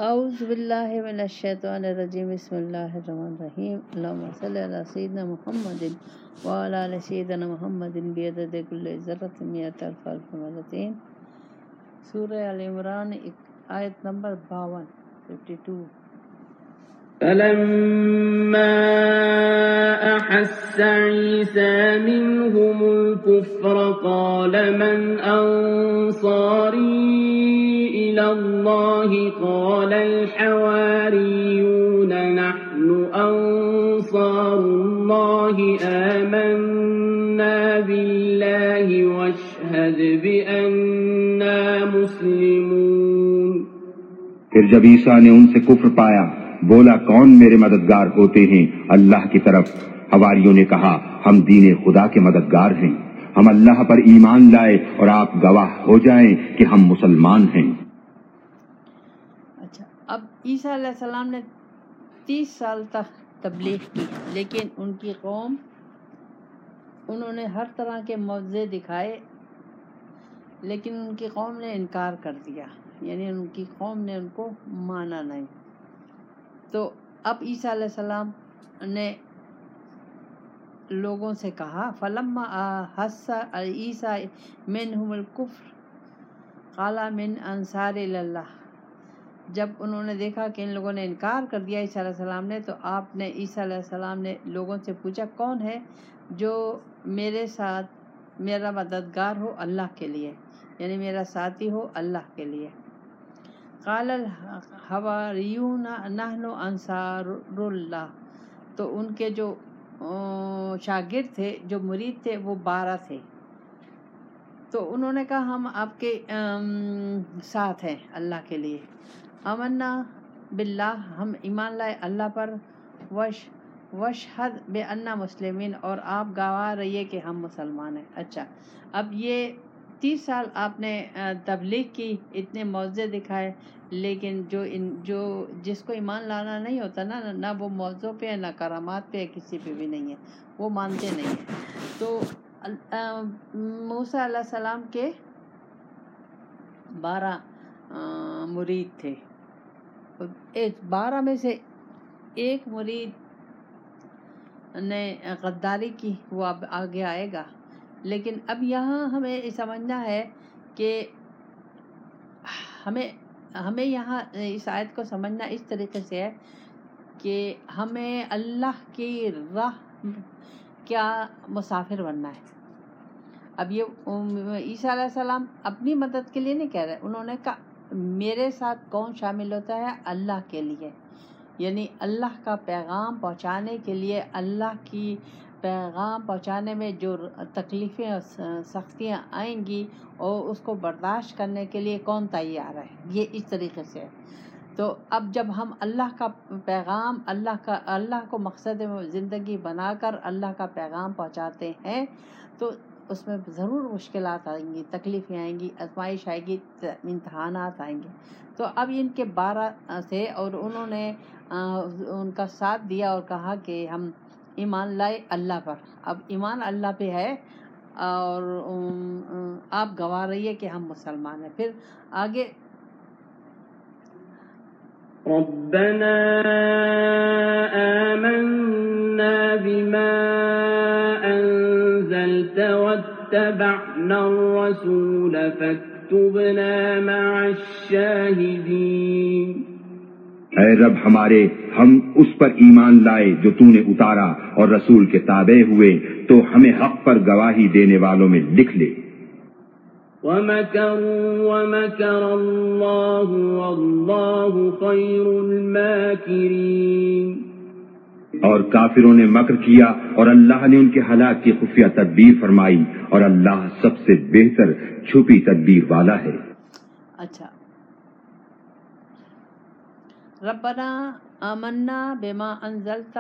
اعوذ باللہ من الشیطان الرجیم بسم اللہ الرحمن الرحیم اللہم صلی علی سیدنا محمد وعلی آل سیدنا محمد بعدد کل ذرۃ مئۃ الف الف مرتين سورہ آل عمران آیت نمبر 52 فلما أحس عيسى منهم الكفر قال من أنصاري إلى الله قال الحواريون نحن أنصار الله آمنا بالله واشهد بأننا مسلمون. پھر جب عیسیٰ نے ان سے کفر پایا بولا کون میرے مددگار ہوتے ہیں اللہ کی طرف. حواریوں نے کہا ہم دین خدا کے مددگار ہیں، ہم اللہ پر ایمان لائے اور آپ گواہ ہو جائیں کہ ہم مسلمان ہیں. اچھا، اب عیسیٰ علیہ السلام نے 30 سال تک تبلیغ کی، لیکن ان کی قوم، انہوں نے ہر طرح کے معجزے دکھائے، لیکن ان کی قوم نے انکار کر دیا، یعنی ان کی قوم نے ان کو مانا نہیں. تو اب عیسیٰ علیہ السلام نے لوگوں سے کہا فلما احس عیسیٰ منہم الکفر قال من انصار اللہ. جب انہوں نے دیکھا کہ ان لوگوں نے انکار کر دیا عیسیٰ علیہ السلام نے، تو آپ نے عیسیٰ علیہ السلام نے لوگوں سے پوچھا کون ہے جو میرے ساتھ میرا مددگار ہو اللہ کے لیے، یعنی میرا ساتھی ہو اللہ کے لیے. قال الحواریون نحن انصار اللہ. تو ان کے جو شاگرد تھے، جو مرید تھے، وہ 12 تھے. تو انہوں نے کہا ہم آپ کے ساتھ ہیں اللہ کے لیے. آمنا باللہ، ہم ایمان لائے اللہ پر. وشہد بأننا مسلمین، اور آپ گواہ رہیے کہ ہم مسلمان ہیں. اچھا، اب یہ 30 سال آپ نے تبلیغ کی، اتنے معجزے دکھائے، لیکن جو جس کو ایمان لانا نہیں ہوتا نہ وہ معجزوں پہ ہے، نہ کرامات پہ ہے، کسی پہ بھی نہیں ہے، وہ مانتے نہیں ہیں. تو موسیٰ علیہ السلام کے 12 مرید تھے. 12 میں سے ایک مرید نے غداری کی، وہ اب آگے آئے گا. لیکن اب یہاں ہمیں سمجھنا ہے کہ ہمیں یہاں اس آیت کو سمجھنا اس طریقے سے ہے کہ ہمیں اللہ کی راہ کیا مسافر بننا ہے. اب یہ عیسیٰ علیہ السلام اپنی مدد کے لیے نہیں کہہ رہے، انہوں نے کہا میرے ساتھ کون شامل ہوتا ہے اللہ کے لیے، یعنی اللہ کا پیغام پہنچانے کے لیے، اللہ کی پیغام پہنچانے میں جو تکلیفیں اور سختیاں آئیں گی اور اس کو برداشت کرنے کے لیے کون تیار ہے. یہ اس طریقے سے ہے. تو اب جب ہم اللہ کا پیغام، اللہ کو مقصد زندگی بنا کر اللہ کا پیغام پہنچاتے ہیں، تو اس میں ضرور مشکلات آئیں گی، تکلیفیں آئیں گی، آزمائش آئے گی، امتحانات آئیں گے. تو اب ان کے 12 تھے اور انہوں نے ان کا ساتھ دیا اور کہا کہ ہم ایمان لائے اللہ پر. اب ایمان اللہ پہ ہے اور آپ گواہ رہیے کہ ہم مسلمان ہیں. پھر آگے ربنا آمنا بما أنزلت واتبعنا الرسول فاكتبنا مع الشاهدين. اے رب ہمارے، ہم اس پر ایمان لائے جو تو نے اتارا اور رسول کے تابع ہوئے، تو ہمیں حق پر گواہی دینے والوں میں لکھ لے. وَمَكَرُوا وَمَكَرَ اللَّهُ وَاللَّهُ خَيْرُ الْمَاكِرِينَ. اور کافروں نے مکر کیا اور اللہ نے ان کے ہلاک کی خفیہ تدبیر فرمائی، اور اللہ سب سے بہتر چھپی تدبیر والا ہے. اچھا، ربنا آمنا بما انزلت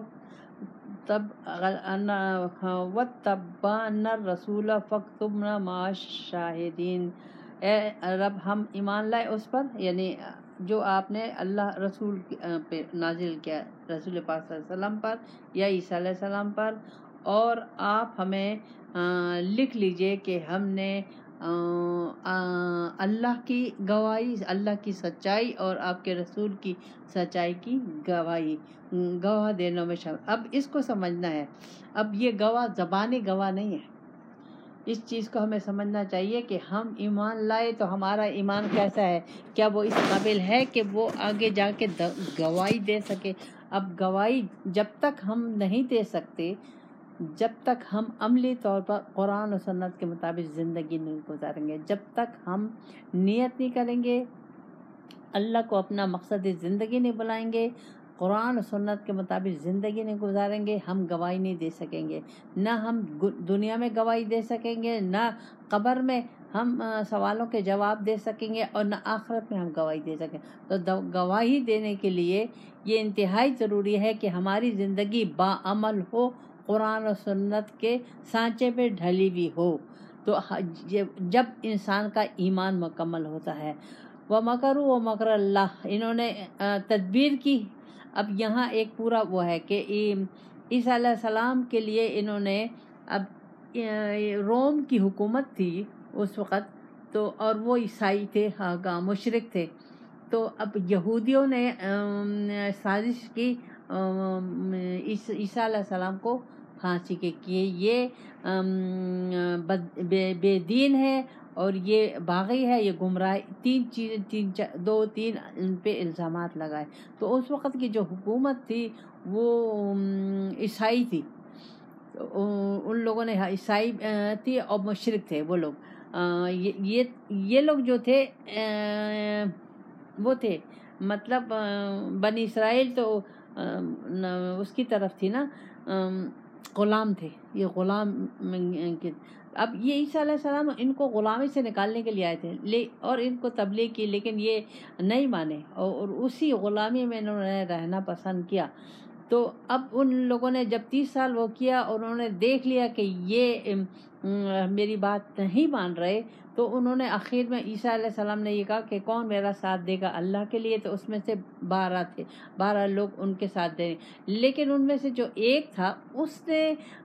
واتبعنا الرسول فاکتبنا مع الشاہدین. اے رب ہم ایمان لائے اس پر، یعنی جو آپ نے اللہ رسول پہ نازل کیا، رسول پاک صلی اللہ علیہ وسلم پر یا عیسیٰ علیہ السلام پر، اور آپ ہمیں لکھ لیجئے کہ ہم نے اللہ کی گواہی، اللہ کی سچائی اور آپ کے رسول کی سچائی کی گواہ دینے میں شامل۔ اب اس کو سمجھنا ہے، اب یہ گواہ زبانی گواہ نہیں ہے، اس چیز کو ہمیں سمجھنا چاہیے کہ ہم ایمان لائے تو ہمارا ایمان کیسا ہے، کیا وہ اس قابل ہے کہ وہ آگے جا کے گواہی دے سکے۔ اب گواہی جب تک ہم نہیں دے سکتے، جب تک ہم عملی طور پر قرآن و سنت کے مطابق زندگی نہیں گزاریں گے، جب تک ہم نیت نہیں کریں گے، اللہ کو اپنا مقصد زندگی نہیں بلائیں گے، قرآن و سنت کے مطابق زندگی نہیں گزاریں گے، ہم گواہی نہیں دے سکیں گے۔ نہ ہم دنیا میں گواہی دے سکیں گے، نہ قبر میں ہم سوالوں کے جواب دے سکیں گے، اور نہ آخرت میں ہم گواہی دے سکیں۔ تو گواہی دینے کے لیے یہ انتہائی ضروری ہے کہ ہماری زندگی باعمل ہو، قرآن و سنت کے سانچے پہ ڈھلی ہوئی ہو۔ تو جب انسان کا ایمان مکمل ہوتا ہے۔ وَمَكَرُوا وَمَكَرَ اللَّهُ، انہوں نے تدبیر کی۔ اب یہاں ایک پورا وہ ہے کہ عیسیٰ علیہ السلام کے لیے انہوں نے، اب روم کی حکومت تھی اس وقت تو، اور وہ عیسائی تھے، مشرک تھے، تو اب یہودیوں نے سازش کی عیسیٰ علیہ السلام کو پھانسی کے کیے، یہ بے دین ہے اور یہ باغی ہے، یہ گمراہ، تین ان پہ الزامات لگائے۔ تو اس وقت کی جو حکومت تھی وہ عیسائی تھی، ان لوگوں نے عیسائی تھی اور مشرک تھے وہ لوگ۔ یہ لوگ جو تھے وہ تھے، مطلب بنی اسرائیل تو اس کی طرف تھی نا، غلام تھے، یہ غلام۔ اب یہ عیسیٰ علیہ السلام ان کو غلامی سے نکالنے کے لیے آئے تھے اور ان کو تبلیغ کی، لیکن یہ نہیں مانے اور اسی غلامی میں انہوں نے رہنا پسند کیا۔ تو اب ان لوگوں نے جب 30 سال وہ کیا اور انہوں نے دیکھ لیا کہ یہ میری بات نہیں مان رہے، تو انہوں نے آخر میں عیسیٰ علیہ السلام نے یہ کہا کہ کون میرا ساتھ دے گا اللہ کے لیے، تو اس میں سے 12 تھے، 12 لوگ ان کے ساتھ دیں۔ لیکن ان میں سے جو ایک تھا اس نے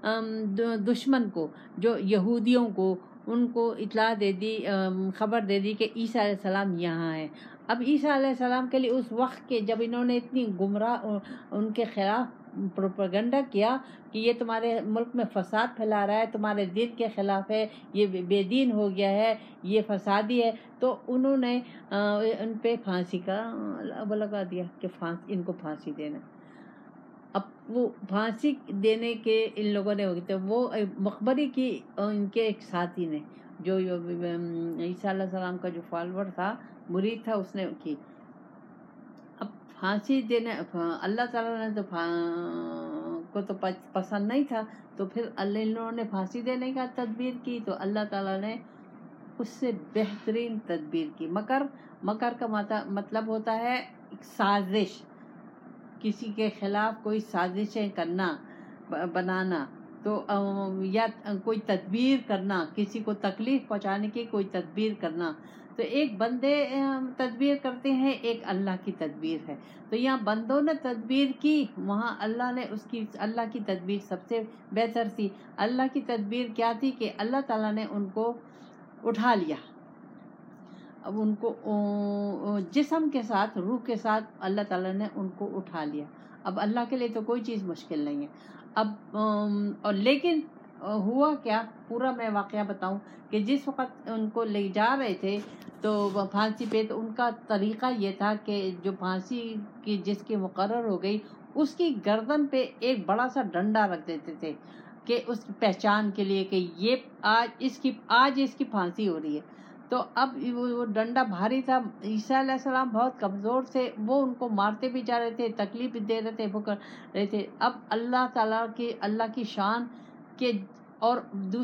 دشمن کو، جو یہودیوں کو، ان کو اطلاع دے دی، خبر دے دی کہ عیسیٰ علیہ السلام یہاں ہیں۔ اب عیسیٰ علیہ السلام کے لیے اس وقت کے جب انہوں نے اتنی گمراہ ان کے خلاف پروپیگنڈا کیا کہ یہ تمہارے ملک میں فساد پھیلا رہا ہے، تمہارے دین کے خلاف ہے، یہ بے دین ہو گیا ہے، یہ فسادی ہے، تو انہوں نے ان پہ پھانسی کا وہ لگا دیا کہ ان کو پھانسی دینا۔ اب وہ پھانسی دینے کے ان لوگوں نے ہوگی، تو وہ مقبری کی ان کے ایک ساتھی نے، جو عیسیٰ علیہ السلام کا جو فالوور تھا، مرید تھا، اس نے کی۔ اب پھانسی دینے، اللہ تعالیٰ نے کو تو پسند نہیں تھا، تو پھر انہوں نے پھانسی دینے کا تدبیر کی، تو اللہ تعالیٰ نے اس سے بہترین تدبیر کی۔ مکر کا مطلب ہوتا ہے سازش، کسی کے خلاف کوئی سازشیں کرنا، بنانا، تو یا کوئی تدبیر کرنا، کسی کو تکلیف پہنچانے کی کوئی تدبیر کرنا۔ تو ایک بندے تدبیر کرتے ہیں، ایک اللہ کی تدبیر ہے۔ تو یہاں بندوں نے تدبیر کی، وہاں اللہ نے اللہ کی تدبیر سب سے بہتر تھی۔ اللہ کی تدبیر کیا تھی کہ اللہ تعالیٰ نے ان کو اٹھا لیا، اب ان کو جسم کے ساتھ، روح کے ساتھ اللہ تعالیٰ نے ان کو اٹھا لیا۔ اب اللہ کے لیے تو کوئی چیز مشکل نہیں ہے۔ اب اور لیکن ہوا کیا، پورا میں واقعہ بتاؤں کہ جس وقت ان کو لے جا رہے تھے تو پھانسی پہ، تو ان کا طریقہ یہ تھا کہ جو پھانسی کی جس کی مقرر ہو گئی، اس کی گردن پہ ایک بڑا سا ڈنڈا رکھ دیتے تھے کہ اس کی پہچان کے لیے کہ یہ آج اس کی پھانسی ہو رہی ہے۔ تو اب وہ ڈنڈا بھاری تھا، عیسیٰ علیہ السلام بہت کمزور تھے، وہ ان کو مارتے بھی جا رہے تھے، تکلیف دے رہے تھے، وہ کر رہے تھے۔ اب اللہ کی شان کے، اور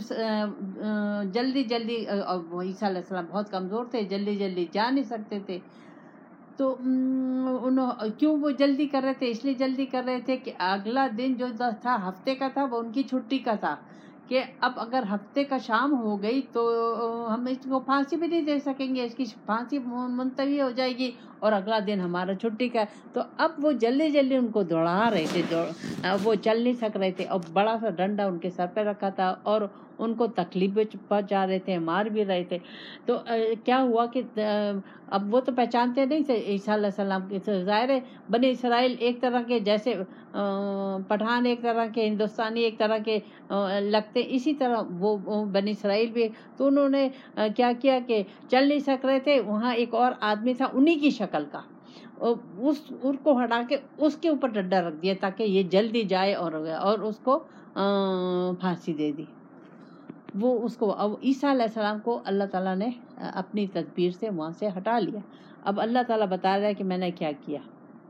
جلدی عیسیٰ علیہ السلام بہت کمزور تھے، جلدی جا نہیں سکتے تھے، تو کیوں وہ جلدی کر رہے تھے؟ اس لیے جلدی کر رہے تھے کہ اگلا دن جو تھا، ہفتے کا تھا، وہ ان کی چھٹی کا تھا، کہ اب اگر ہفتے کا شام ہو گئی تو ہم اس کو پھانسی بھی نہیں دے سکیں گے، اس کی پھانسی منتوی ہو جائے گی اور اگلا دن ہمارا چھٹی کا ہے۔ تو اب وہ جلدی جلدی ان کو دوڑا رہے تھے، وہ چل نہیں سک رہے تھے، اور بڑا سا ڈنڈا ان کے سر پہ رکھا تھا اور ان کو تکلیف بھی پہنچا رہے تھے، مار بھی رہے تھے۔ تو کیا ہوا کہ اب وہ تو پہچانتے نہیں تھے عیسیٰ علیہ السلام کے، ظاہر ہے بنی اسرائیل ایک طرح کے، جیسے پٹھان ایک طرح کے، ہندوستانی ایک طرح کے لگتے، اسی طرح وہ بنی اسرائیل بھی۔ تو انہوں نے کیا کیا کہ چل نہیں سک رہے تھے، وہاں ایک اور آدمی تھا انہی کی شکل کا، اس کو ہٹا کے اس کے اوپر ڈنڈا رکھ دیا تاکہ یہ جلدی جائے، اور اس کو پھانسی دے دی۔ وہ اس کو، اب عیسیٰ علیہ السلام کو اللہ تعالیٰ نے اپنی تدبیر سے وہاں سے ہٹا لیا۔ اب اللہ تعالیٰ بتا رہا ہے کہ میں نے کیا کیا۔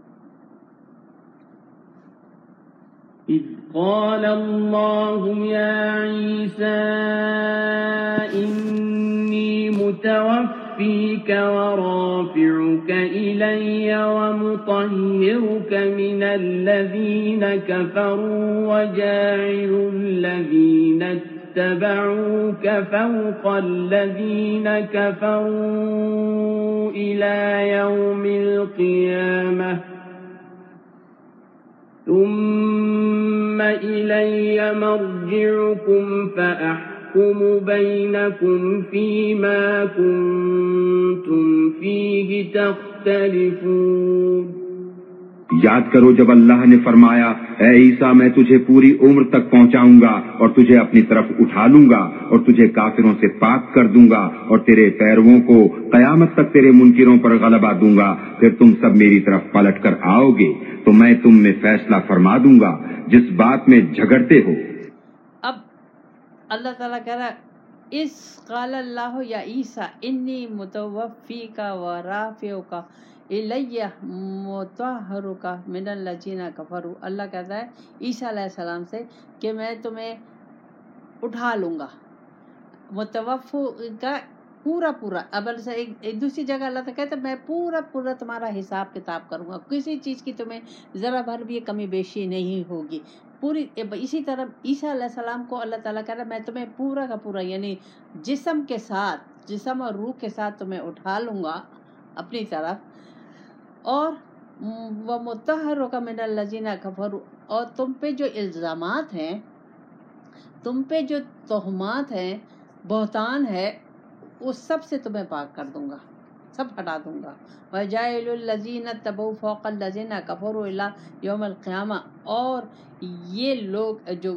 إذ قال الله يا عيسى إني متوفيك ورافعك إلي ومطهرك من الذين كفروا وجاعل الذين اتبعوك فوق الذين كفروا إلى يوم القيامة ثم إلي مرجعكم فأحكم بينكم فيما كنتم فيه تختلفون۔ یاد کرو جب اللہ نے فرمایا اے عیسیٰ میں تجھے پوری عمر تک پہنچاؤں گا اور تجھے اپنی طرف اٹھا لوں گا اور تجھے کافروں سے پاک کر دوں گا اور تیرے پیرووں کو قیامت تک تیرے منکروں پر غلبہ دوں گا، پھر تم سب میری طرف پلٹ کر آؤ گے تو میں تم میں فیصلہ فرما دوں گا جس بات میں جھگڑتے ہو۔ اب اللہ تعالیٰ کہہ رہا ہے اس قال اللہ یا عیسیٰ انی متوفیک ورافعک الی مطہرک من الذین کفروا۔ اللہ کہتا ہے عیسیٰ علیہ السلام سے کہ میں تمہیں اٹھا لوں گا، متوفو کا پورا۔ اب ایک دوسری جگہ اللہ تعالیٰ کہتا ہے میں پورا تمہارا حساب کتاب کروں گا، کسی چیز کی تمہیں ذرا بھر بھی کمی بیشی نہیں ہوگی پوری۔ اسی طرح عیسیٰ علیہ السلام کو اللہ تعالیٰ کہہ رہا ہے میں تمہیں پورا کا پورا، یعنی جسم کے ساتھ، جسم اور روح کے ساتھ تمہیں اٹھا لوں گا اپنی طرف، اور وَمُطَهِّرُكَ مِنَ الَّذِينَ كَفَرُوا، اور تم پہ جو الزامات ہیں، تم پہ جو تہمات ہیں، بہتان ہے، اس سب سے تمہیں پاک کر دوں گا، سب ہٹا دوں گا۔ وَجَاعِلُ الَّذِينَ اتَّبَعُوا فَوْقَ الَّذِينَ كَفَرُوا إِلَى يَوْمِ الْقِيَامَةِ، اور یہ لوگ جو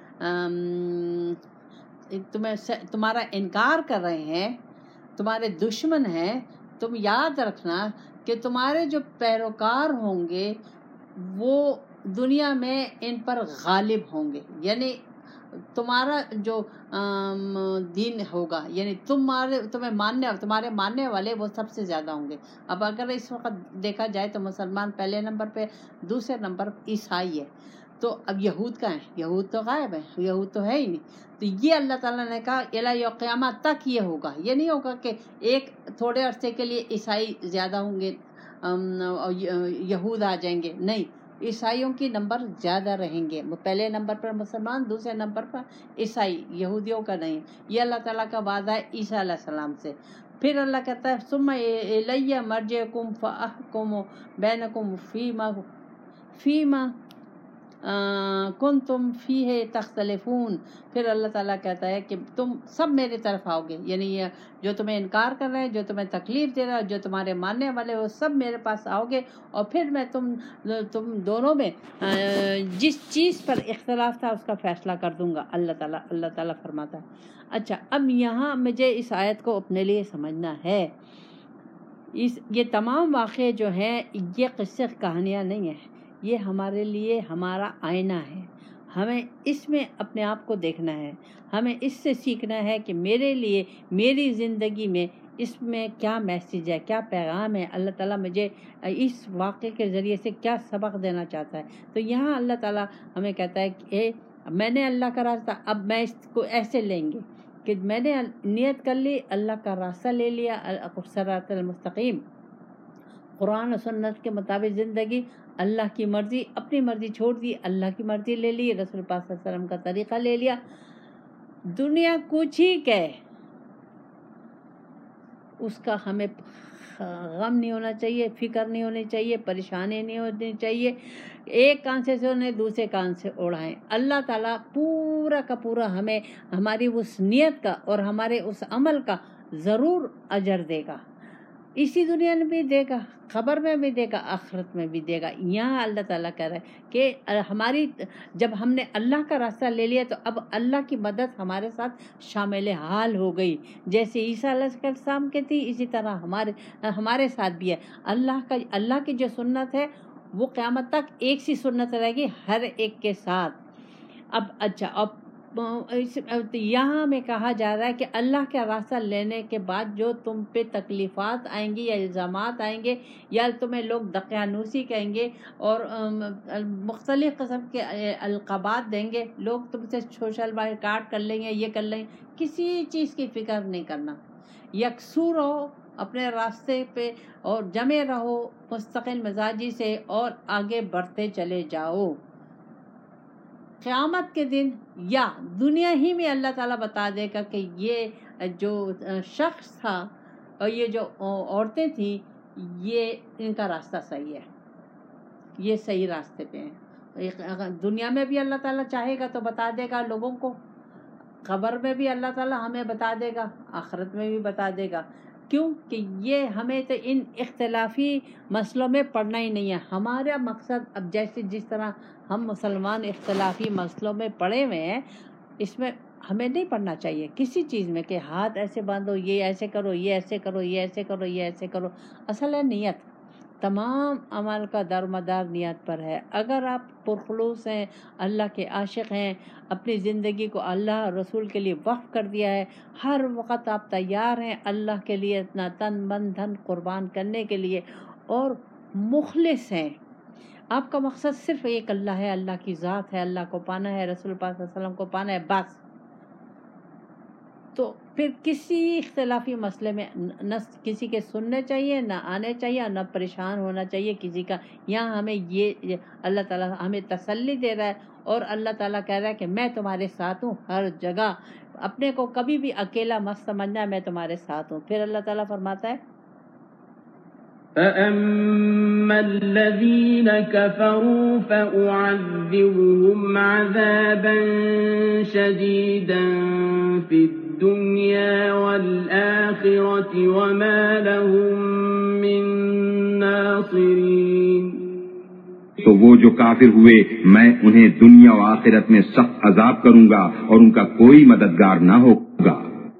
تمہارا انکار کر رہے ہیں، تمہارے دشمن ہیں، تم یاد رکھنا کہ تمہارے جو پیروکار ہوں گے وہ دنیا میں ان پر غالب ہوں گے، یعنی تمہارا جو دین ہوگا، یعنی تمہیں تمہارے ماننے والے وہ سب سے زیادہ ہوں گے۔ اب اگر اس وقت دیکھا جائے تو مسلمان پہلے نمبر پہ، دوسرے نمبر عیسائی ہے، تو اب یہود کا ہیں، یہود تو غائب ہیں، یہود تو ہے ہی نہیں۔ تو یہ اللہ تعالیٰ نے کہا الی یوم قیامت تک یہ ہوگا، یہ نہیں ہوگا کہ ایک تھوڑے عرصے کے لیے عیسائی زیادہ ہوں گے، یہود آ جائیں گے، نہیں، عیسائیوں کی نمبر زیادہ رہیں گے، پہلے نمبر پر مسلمان، دوسرے نمبر پر عیسائی، یہودیوں کا نہیں۔ یہ اللہ تعالیٰ کا وعدہ ہے عیسیٰ علیہ السلام سے۔ پھر اللہ کہتا ہے ثم الی مرجعکم فاحکم بینکم فیما کنتم فیہ تختلفون۔ پھر اللہ تعالیٰ کہتا ہے کہ تم سب میری طرف آؤ گے، یعنی یہ جو تمہیں انکار کر رہے ہیں، جو تمہیں تکلیف دے رہا ہے، جو تمہارے ماننے والے وہ سب میرے پاس آؤ گے، اور پھر میں تم دونوں میں جس چیز پر اختلاف تھا اس کا فیصلہ کر دوں گا۔ اللہ تعالیٰ فرماتا ہے۔ اچھا، اب یہاں مجھے اس آیت کو اپنے لیے سمجھنا ہے، یہ تمام واقعے جو ہیں یہ قصے کہانیاں نہیں ہیں، یہ ہمارے لیے ہمارا آئینہ ہے، ہمیں اس میں اپنے آپ کو دیکھنا ہے، ہمیں اس سے سیکھنا ہے کہ میرے لیے، میری زندگی میں اس میں کیا میسیج ہے، کیا پیغام ہے، اللہ تعالیٰ مجھے اس واقعے کے ذریعے سے کیا سبق دینا چاہتا ہے۔ تو یہاں اللہ تعالیٰ ہمیں کہتا ہے کہ میں نے اللہ کا راستہ، اب میں اس کو ایسے لیں گے کہ میں نے نیت کر لی، اللہ کا راستہ لے لیا، صراط المستقیم، قرآن و سنت کے مطابق زندگی، اللہ کی مرضی، اپنی مرضی چھوڑ دی، اللہ کی مرضی لے لی، رسول پاک صلی اللہ علیہ وسلم کا طریقہ لے لیا۔ دنیا کچھ ہی کہ اس کا ہمیں غم نہیں ہونا چاہیے، فکر نہیں ہونی چاہیے، پریشانی نہیں ہونی چاہیے. ایک کان سے سنے دوسرے کان سے اڑائیں. اللہ تعالیٰ پورا کا پورا ہمیں ہماری اس نیت کا اور ہمارے اس عمل کا ضرور اجر دے گا. اسی دنیا میں بھی دے گا، خبر میں بھی دے گا، آخرت میں بھی دے گا. یہاں اللہ تعالیٰ کہہ رہا ہے کہ ہماری جب ہم نے اللہ کا راستہ لے لیا تو اب اللہ کی مدد ہمارے ساتھ شامل حال ہو گئی. جیسے عیسیٰ علیہ السلام کی تھی اسی طرح ہمارے ساتھ بھی ہے. اللہ کی جو سنت ہے وہ قیامت تک ایک سی سنت رہے گی ہر ایک کے ساتھ. اب یہاں میں کہا جا رہا ہے کہ اللہ کا راستہ لینے کے بعد جو تم پہ تکلیفات آئیں گی یا الزامات آئیں گے یا تمہیں لوگ دقیانوسی کہیں گے اور مختلف قسم کے القابات دیں گے، لوگ تم سے سوشل بائیکاٹ کر لیں گے، یہ کر لیں گے، کسی چیز کی فکر نہیں کرنا. یکسو رہو اپنے راستے پہ اور جمے رہو مستقل مزاجی سے اور آگے بڑھتے چلے جاؤ. قیامت کے دن یا دنیا ہی میں اللہ تعالیٰ بتا دے گا کہ یہ جو شخص تھا اور یہ جو عورتیں تھیں یہ ان کا راستہ صحیح ہے، یہ صحیح راستے پہ ہیں. دنیا میں بھی اللہ تعالیٰ چاہے گا تو بتا دے گا لوگوں کو، خبر میں بھی اللہ تعالیٰ ہمیں بتا دے گا، آخرت میں بھی بتا دے گا. کیوں کہ یہ ہمیں تو ان اختلافی مسئلوں میں پڑھنا ہی نہیں ہے. ہمارا مقصد اب جیسے جس طرح ہم مسلمان اختلافی مسئلوں میں پڑے ہوئے ہیں، اس میں ہمیں نہیں پڑھنا چاہیے کسی چیز میں کہ ہاتھ ایسے باندھو، یہ ایسے کرو، یہ ایسے کرو، یہ ایسے کرو، یہ ایسے کرو. اصل ہے نیت. تمام عمل کا درمدار نیت پر ہے. اگر آپ پرخلوص ہیں، اللہ کے عاشق ہیں، اپنی زندگی کو اللہ اور رسول کے لیے وقف کر دیا ہے، ہر وقت آپ تیار ہیں اللہ کے لیے اپنا تن من دھن قربان کرنے کے لیے اور مخلص ہیں، آپ کا مقصد صرف ایک اللہ ہے، اللہ کی ذات ہے، اللہ کو پانا ہے، رسول پاک صلی اللہ علیہ وسلم کو پانا ہے، بس. تو پھر کسی اختلافی مسئلے میں نہ کسی کے سننے چاہیے، نہ آنے چاہیے، نہ پریشان ہونا چاہیے کسی کا. یہاں ہمیں یہ اللہ تعالیٰ ہمیں تسلی دے رہا ہے اور اللہ تعالیٰ کہہ رہا ہے کہ میں تمہارے ساتھ ہوں ہر جگہ. اپنے کو کبھی بھی اکیلا مت سمجھنا، میں تمہارے ساتھ ہوں. پھر اللہ تعالیٰ فرماتا ہے فَأَمَّا الَّذِينَ كَفَرُوا فَأُعَذِّبُهُمْ عَذَابًا شَدِيدًا فِي الدُّنْيَا وَالْآخِرَةِ وَمَا لَهُم مِّن نَّاصِرِينَ. تو وہ جو کافر ہوئے میں انہیں دنیا و آخرت میں سخت عذاب کروں گا اور ان کا کوئی مددگار نہ ہوگا.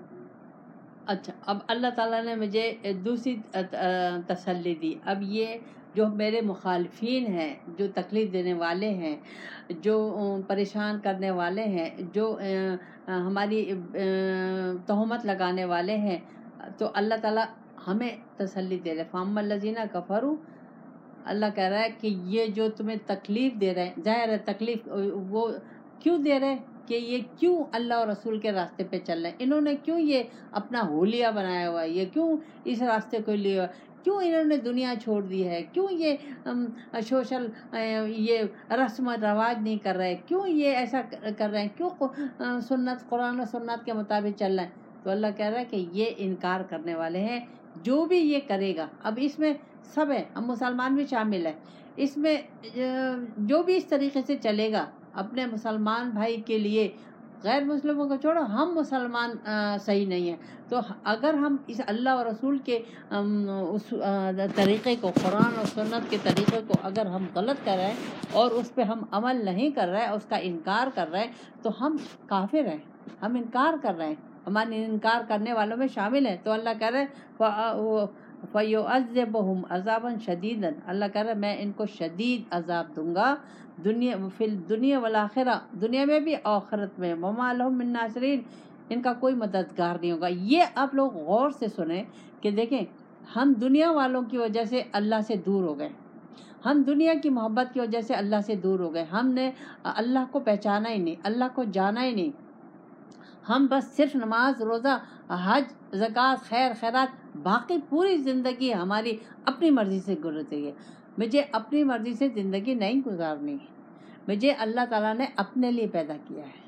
اچھا، اب اللہ تعالیٰ نے مجھے دوسری تسلی دی. اب یہ جو میرے مخالفین ہیں، جو تکلیف دینے والے ہیں، جو پریشان کرنے والے ہیں، جو ہماری تہمت لگانے والے ہیں، تو اللہ تعالیٰ ہمیں تسلی دے رہے. فَأَمَّا الَّذِينَ كَفَرُوا، اللہ کہہ رہا ہے کہ یہ جو تمہیں تکلیف دے رہے ہیں، ظاہر ہے تکلیف وہ کیوں دے رہے ہیں کہ یہ کیوں اللہ اور رسول کے راستے پہ چل رہے ہیں، انہوں نے کیوں یہ اپنا حولیہ بنایا ہوا ہے، یہ کیوں اس راستے کو لیا، کیوں انہوں نے دنیا چھوڑ دی ہے، کیوں یہ سوشل یہ رسم و رواج نہیں کر رہے، کیوں یہ ایسا کر رہے ہیں، کیوں سنت قرآن و سنت کے مطابق چل رہے ہیں. تو اللہ کہہ رہا ہے کہ یہ انکار کرنے والے ہیں. جو بھی یہ کرے گا، اب اس میں سب ہے، ہم مسلمان بھی شامل ہیں، اس میں جو بھی اس طریقے سے چلے گا اپنے مسلمان بھائی کے لیے، غیر مسلموں کو چھوڑو، ہم مسلمان صحیح نہیں ہیں. تو اگر ہم اس اللہ اور رسول کے اس طریقے کو، قرآن اور سنت کے طریقے کو اگر ہم غلط کر رہے ہیں اور اس پہ ہم عمل نہیں کر رہے، اس کا انکار کر رہے ہیں، تو ہم کافر ہیں، ہم انکار کر رہے ہیں، ہمارے انکار کرنے والوں میں شامل ہیں. تو اللہ کہہ رہے ہیں فَيُعَذِّبُهُمْ عَذَابًا شَدِيدًا، اللہ کہہ رہا ہے میں ان کو شدید عذاب دوں گا، فی الدنیا والآخرہ، دنیا میں بھی آخرت میں. وَمَا لَهُم مِّن نَّاصِرِينَ، ان کا کوئی مددگار نہیں ہوگا. یہ آپ لوگ غور سے سنیں کہ دیکھیں ہم دنیا والوں کی وجہ سے اللہ سے دور ہو گئے، ہم دنیا کی محبت کی وجہ سے اللہ سے دور ہو گئے، ہم نے اللہ کو پہچانا ہی نہیں، اللہ کو جانا ہی نہیں. ہم بس صرف نماز، روزہ، حج، زکوٰۃ، خیر خیرات، باقی پوری زندگی ہماری اپنی مرضی سے گزرتی ہے. مجھے اپنی مرضی سے زندگی نہیں گزارنی ہے. مجھے اللہ تعالیٰ نے اپنے لیے پیدا کیا ہے،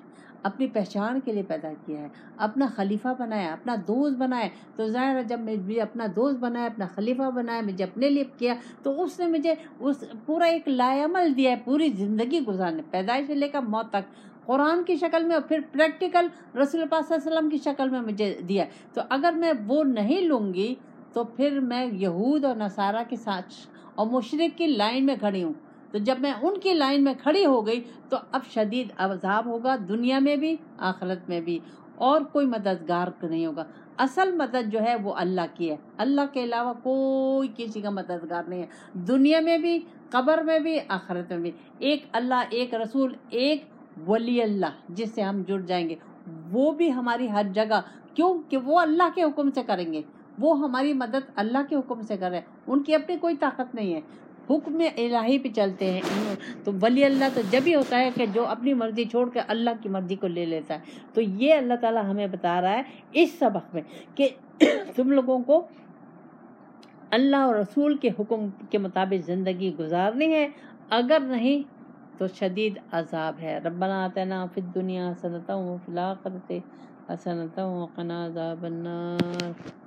اپنی پہچان کے لیے پیدا کیا ہے، اپنا خلیفہ بنایا، اپنا دوست بنایا. تو ظاہر ہے جب مجھے اپنا دوست بنایا، اپنا خلیفہ بنایا، مجھے اپنے لیے کیا، تو اس نے مجھے اس پورا ایک لائعمل دیا ہے پوری زندگی گزارنے، پیدائش سے لے کر موت تک، قرآن کی شکل میں اور پھر پریکٹیکل رسول پاک صلی اللہ علیہ وسلم کی شکل میں مجھے دیا. تو اگر میں وہ نہیں لوں گی تو پھر میں یہود اور نصارہ کے ساتھ اور مشرک کی لائن میں کھڑی ہوں. تو جب میں ان کی لائن میں کھڑی ہو گئی تو اب شدید عذاب ہوگا، دنیا میں بھی آخرت میں بھی، اور کوئی مددگار نہیں ہوگا. اصل مدد جو ہے وہ اللہ کی ہے، اللہ کے علاوہ کوئی کسی کا مددگار نہیں ہے، دنیا میں بھی، قبر میں بھی، آخرت میں بھی. ایک اللہ، ایک رسول، ایک ولی اللہ جس سے ہم جڑ جائیں گے، وہ بھی ہماری ہر جگہ، کیوں کہ وہ اللہ کے حکم سے کریں گے، وہ ہماری مدد اللہ کے حکم سے کر رہے ہیں، ان کی اپنی کوئی طاقت نہیں ہے، حکم الہی پہ چلتے ہیں. تو ولی اللہ تو جب ہی ہوتا ہے کہ جو اپنی مرضی چھوڑ کے اللہ کی مرضی کو لے لیتا ہے. تو یہ اللہ تعالیٰ ہمیں بتا رہا ہے اس سبق میں کہ تم لوگوں کو اللہ اور رسول کے حکم کے مطابق زندگی گزارنی ہے، اگر نہیں تو شدید عذاب ہے. ربنا آتنا فی الدنیا حسنۃ وفی الآخرۃ حسنۃ وقنا عذاب النار.